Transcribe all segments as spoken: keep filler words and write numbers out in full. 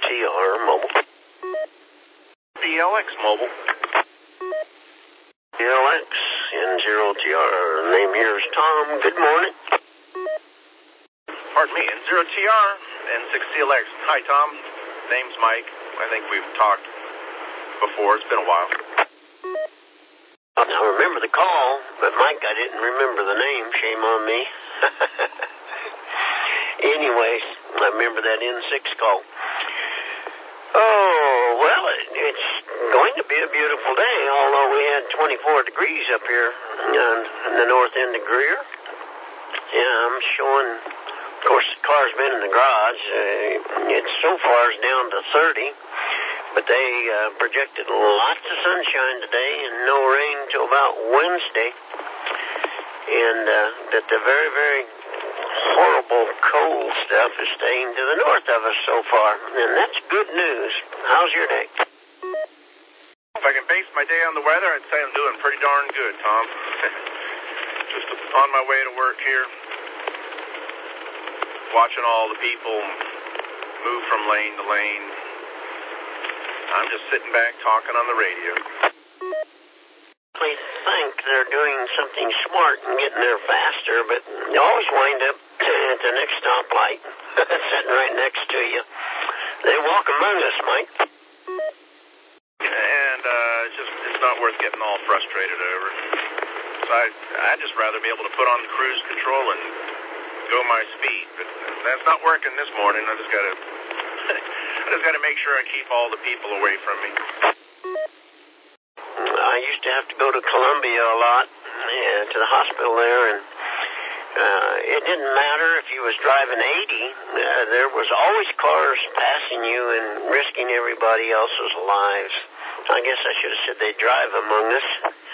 T R Mobile. B L X Mobile. B L X N zero T R. Name here is Tom. Good morning. Pardon me, N zero T R, N six C L X. Hi, Tom. Name's Mike. I think we've talked before. It's been a while. I remember the call, but Mike, I didn't remember the name. Shame on me. Anyways, I remember that N six call. Oh, well, it, it's going to be a beautiful day, although we had twenty-four degrees up here in, in the north end of Greer. Yeah, I'm showing, of course, the car's been in the garage. Uh, it's so far is down to thirty, but they uh, projected lots of sunshine today and no rain till about Wednesday. And uh, that the very, very horrible cold stuff is staying to the north of us so far, and that's good news. How's your day? If I can base my day on the weather, I'd say I'm doing pretty darn good, Tom. Just on my way to work here, watching all the people move from lane to lane. I'm just sitting back talking on the radio. They think they're doing something smart and getting there faster, but you always wind up at the next stoplight, sitting right next to you. They walk among us, Mike. And uh, it's just it's not worth getting all frustrated over. So I, I'd just rather be able to put on the cruise control and go my speed. But that's not working this morning. I just got to I just got to make sure I keep all the people away from me. I used to have to go to Columbia a lot, yeah, to the hospital there, and uh, it didn't matter if you was driving eighty. Uh, there was always cars passing you and risking everybody else's lives. I guess I should have said they drive among us.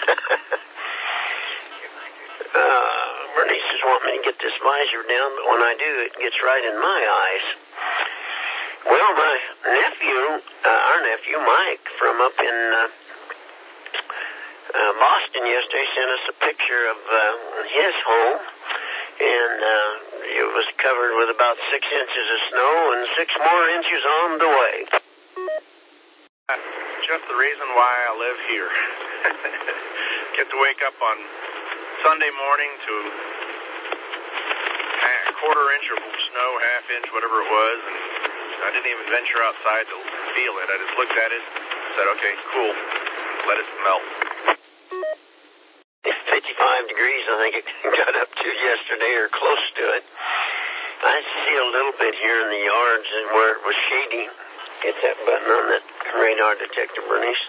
uh, Bernice is wanting me to get this visor down, but when I do, it gets right in my eyes. Well, my nephew, uh, our nephew, Mike, from up in uh, uh, Boston yesterday, sent us a picture of uh, his home, and uh, it was covered with about six inches of snow and six more inches on the way. Just the reason why I live here. Get to wake up on Sunday morning to a quarter inch of snow, half inch, whatever it was, and I didn't even venture outside to feel it. I just looked at it and said, okay, cool, let it melt. fifty-five degrees, I think it got up to yesterday, or close to it. I see a little bit here in the yards and where it was shady. Get that button on that radar detector, Bernice.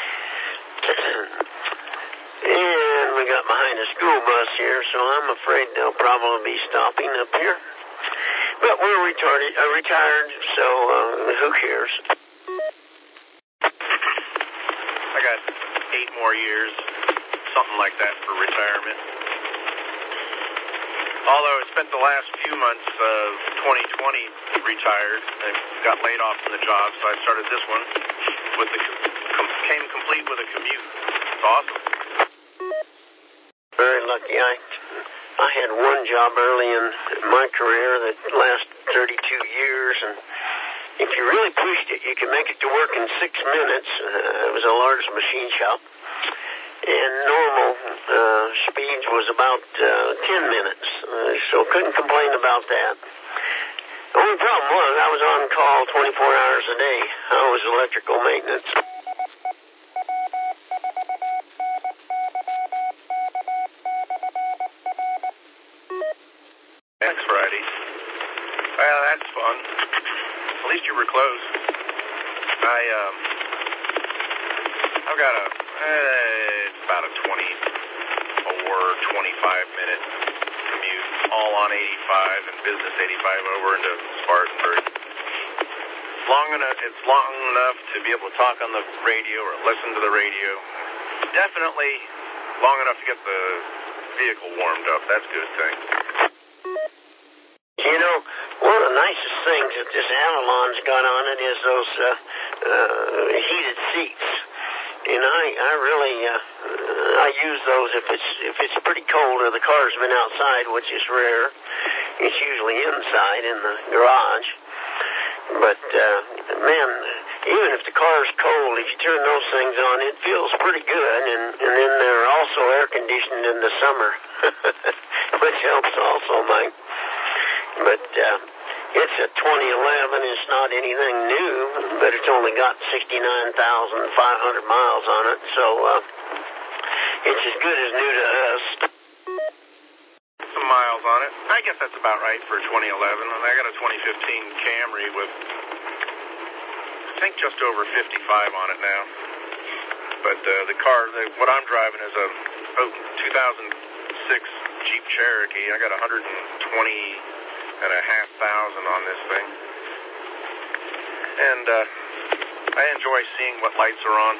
And we got behind a school bus here, so I'm afraid they'll probably be stopping up here. But we're retarded, uh, retired, so uh, who cares? I got eight more years, something like that, for retirement. Although I spent the last few months of twenty twenty retired, I got laid off from the job, so I started this one with the com- came complete with a commute. It's awesome. Very lucky. I I had one job early in my career that lasted thirty-two years, and if you really pushed it, you could make it to work in six minutes. Uh, it was a large machine shop, and normal uh, speeds was about uh, ten minutes, uh, so couldn't complain about that. The only problem was I was on call twenty-four hours a day. I was electrical maintenance. Next Friday. Well, that's fun. At least you were close. I, um, I've got a, uh, it's about a twenty-four, twenty-five minute commute, all on eighty-five and Business eighty-five over into Spartanburg. Long enough, it's long enough to be able to talk on the radio or listen to the radio. Definitely long enough to get the vehicle warmed up. That's a good thing. You know, one of the nicest things that this Avalon's got on it is those uh, uh, heated seats. And I, I really, uh, I use those if it's if it's pretty cold or the car's been outside, which is rare. It's usually inside in the garage. But, uh, man, even if the car's cold, if you turn those things on, it feels pretty good. And, and then they're also air conditioned in the summer, which helps also, Mike. But uh, it's a twenty eleven. It's not anything new, but it's only got sixty-nine thousand five hundred miles on it. So uh, it's as good as new to us. Some miles on it. I guess that's about right for twenty eleven. I got a twenty fifteen Camry with, I think, just over fifty-five on it now. But uh, the car, the, what I'm driving is a oh, two thousand six Jeep Cherokee. I got one hundred twenty and a half thousand on this thing. And uh, I enjoy seeing what lights are on.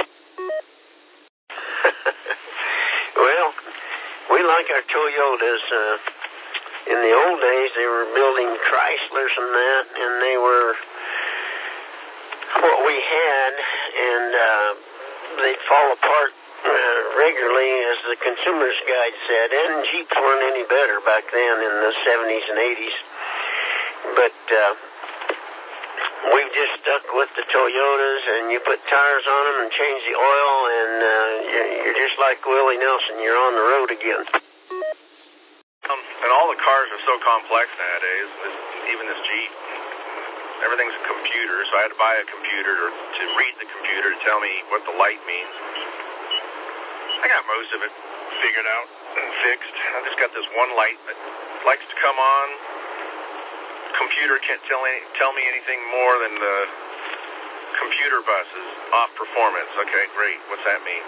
Well, we like our Toyotas. Uh, in the old days, they were building Chryslers and that, and they were what we had, and uh, they'd fall apart uh, regularly, as the Consumer's Guide said, and Jeeps weren't any better back then in the seventies and eighties. But uh, we've just stuck with the Toyotas, and you put tires on them and change the oil, and uh, you're, you're just like Willie Nelson. You're on the road again. Um, and all the cars are so complex nowadays, this, even this Jeep. Everything's a computer, so I had to buy a computer to, to read the computer to tell me what the light means. I got most of it figured out and fixed. I just got this one light that likes to come on. Computer can't tell any, tell me anything more than the computer bus is off performance. Okay, great. What's that mean?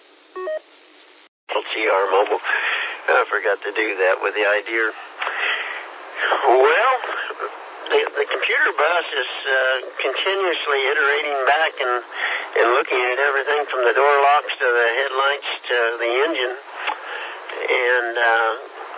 L T R Mobile. I forgot to do that with the idea. Well, the, the computer bus is uh, continuously iterating back and, and looking at everything from the door locks to the headlights to the engine, and uh,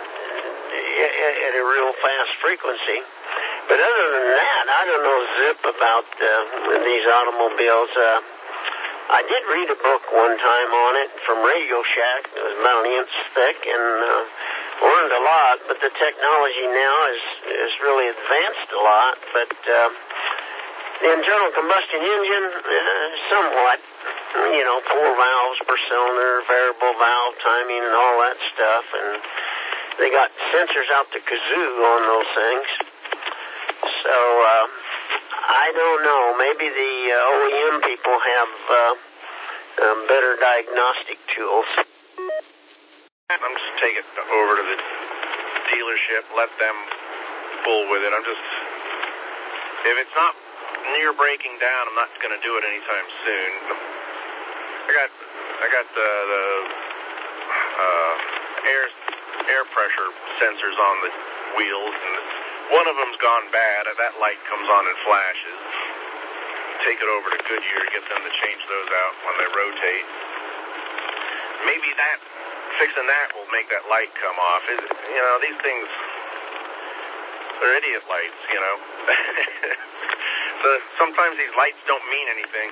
at a real fast frequency. But other than that, I don't know zip about uh, these automobiles. Uh, I did read a book one time on it from Radio Shack. It was about an inch thick, and uh, learned a lot. But the technology now is is really advanced a lot. But uh, the internal combustion engine, uh, somewhat, you know, four valves per cylinder, variable valve timing, and all that stuff. And they got sensors out the kazoo on those things. So, uh, I don't know. Maybe the uh, O E M people have uh, um, better diagnostic tools. I'm just take it over to the dealership, let them fool with it. I'm just, if it's not near breaking down, I'm not going to do it anytime soon. I got, I got the, the uh, air air pressure sensors on the wheels, and one of them's gone bad. That light comes on and flashes. Take it over to Goodyear, get them to change those out when they rotate. Maybe that, fixing that will make that light come off. Is, you know, these things, they're idiot lights, you know. So sometimes these lights don't mean anything.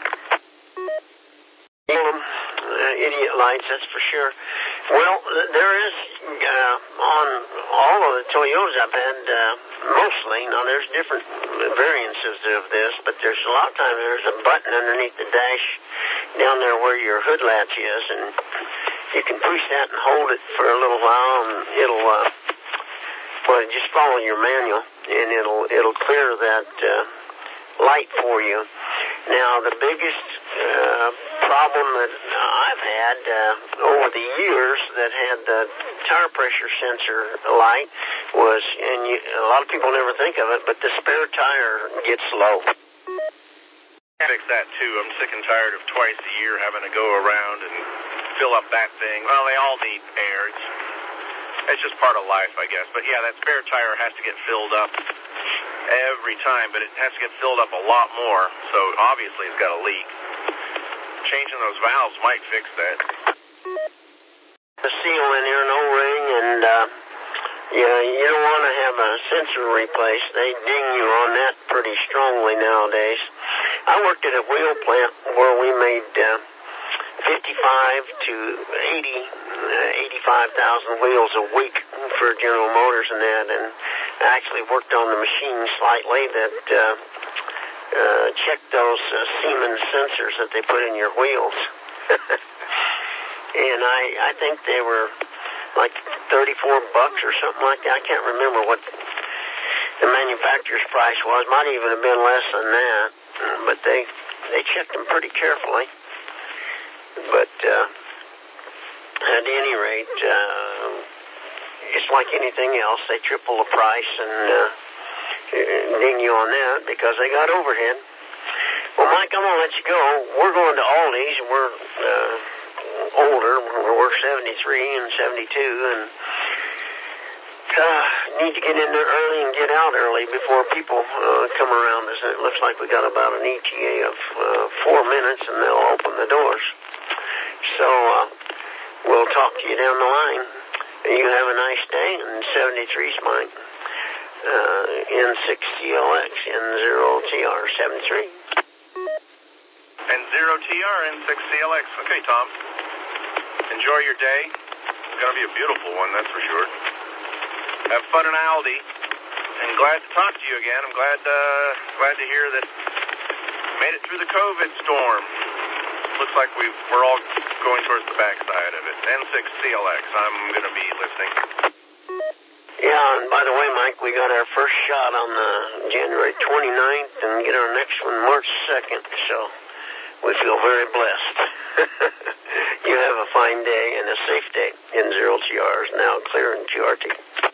Uh, idiot lights, that's for sure. Well, there is, uh, on all of the Toyotas I've had, uh, mostly, now there's different variants of this, but there's a lot of times there's a button underneath the dash down there where your hood latch is, and you can push that and hold it for a little while, and it'll, uh, well, just follow your manual, and it'll, it'll clear that, uh, light for you. Now, the biggest uh, problem that I've had uh, over the years that had the tire pressure sensor light was, and you, a lot of people never think of it, but the spare tire gets low. Fix that too. I'm sick and tired of twice a year having to go around and fill up that thing. Well, they all need air. It's, it's just part of life, I guess. But yeah, that spare tire has to get filled up every time, but it has to get filled up a lot more, so obviously it's got a leak. Changing those valves might fix that. The seal in here, no ring, and uh, yeah, you don't want to have a sensor replaced. They ding you on that pretty strongly nowadays. I worked at a wheel plant where we made uh, fifty-five to eighty, uh, eighty-five thousand wheels a week for General Motors and that, and I actually worked on the machine slightly that uh, uh, check those uh, Siemens sensors that they put in your wheels. And I, I think they were like thirty-four bucks or something like that. I can't remember what the manufacturer's price was. Might even have been less than that. But they, they checked them pretty carefully. But uh, at any rate, uh, it's like anything else. They triple the price and uh, ding you on that because they got overhead. Well, Mike, I'm going to let you go. We're going to Aldi's. We're uh, older. We're seventy-three and seventy-two, and uh, need to get in there early and get out early before people uh, come around us. And it looks like we got about an E T A of uh, four minutes, and they'll open the doors. So uh, we'll talk to you down the line. You have a nice day, and seventy-three's mine. Uh, N six C L X, N zero T R, seventy-three. N zero T R, N six C L X. Okay, Tom. Enjoy your day. It's going to be a beautiful one, that's for sure. Have fun in Aldi. And glad to talk to you again. I'm glad uh, glad to hear that you made it through the COVID storm. Looks like we've, we're all going towards the backside of it. N six C L X. I'm going to be listening. Yeah, and by the way, Mike, we got our first shot on the January twenty-ninth and get our next one March second, so we feel very blessed. You have a fine day and a safe day. N zero T R is now clear in Q R T.